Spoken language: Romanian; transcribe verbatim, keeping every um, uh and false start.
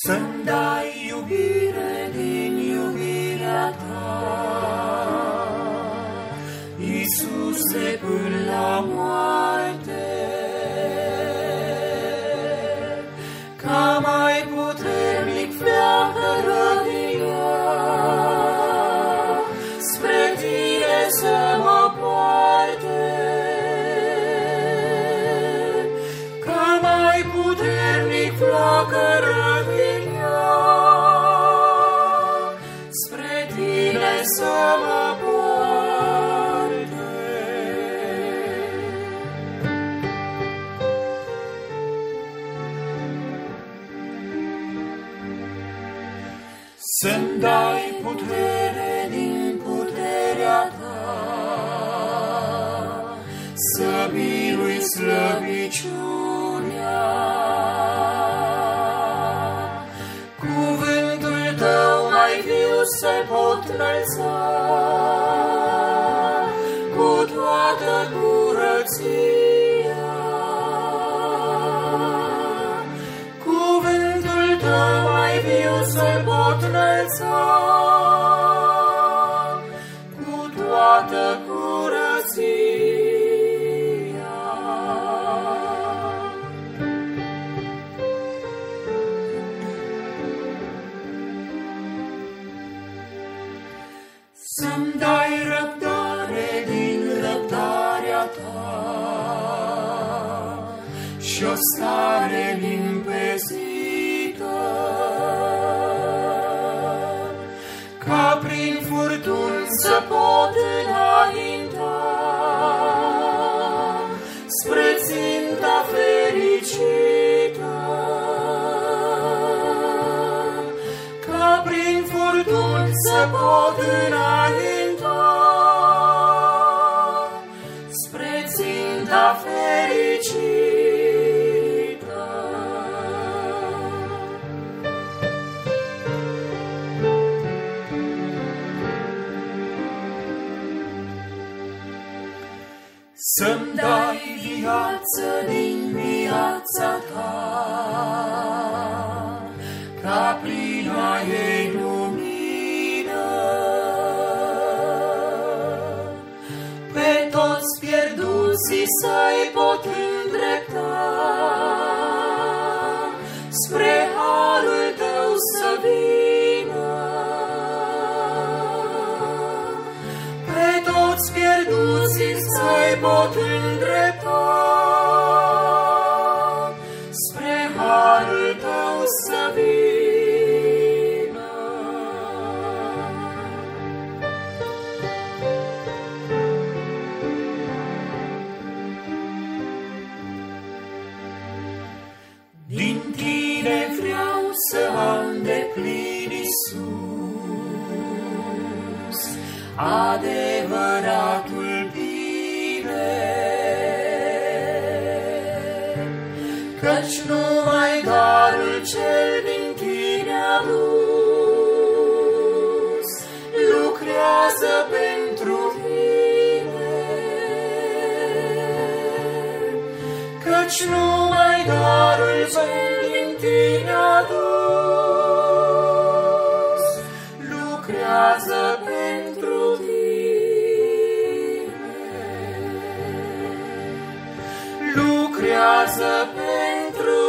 să-mi dai iubire din iubirea ta, Iisuse, până la moarte, ca mai puternic flacără din ea, spre tine să mă poarte, ca mai puternic flacără din ea, spre tine să mă poarte. Să-mi dai putere din puterea ta, să birui slăbiciunea. Cuvântul tău mai viu să pot înălța, cu toată curăția. Cuvântul tău mai viu să pot înălța, cu toată curăția. Să-mi dai răbdare din răbdarea ta și o stare limpezită, ca prin furtuni să pot înainta spre ținta fericită, ca prin furtuni să pot înainta spre ținta fericită. Să-mi dai viață din viața ta, ca prima ei lumină, pe toți pierduții să-i pot îndrepta, spre harul tău să vină. Pe toți pierduții să-i pot îndrepta, spre harul tău să vină. Din tine vreau să am deplin, Iisus, adevăratul bine, căci numai darul cel din tine adus lucrează pentru tine, căci numai darul cel din tine adus lucrează pentru tine, lucrează pentru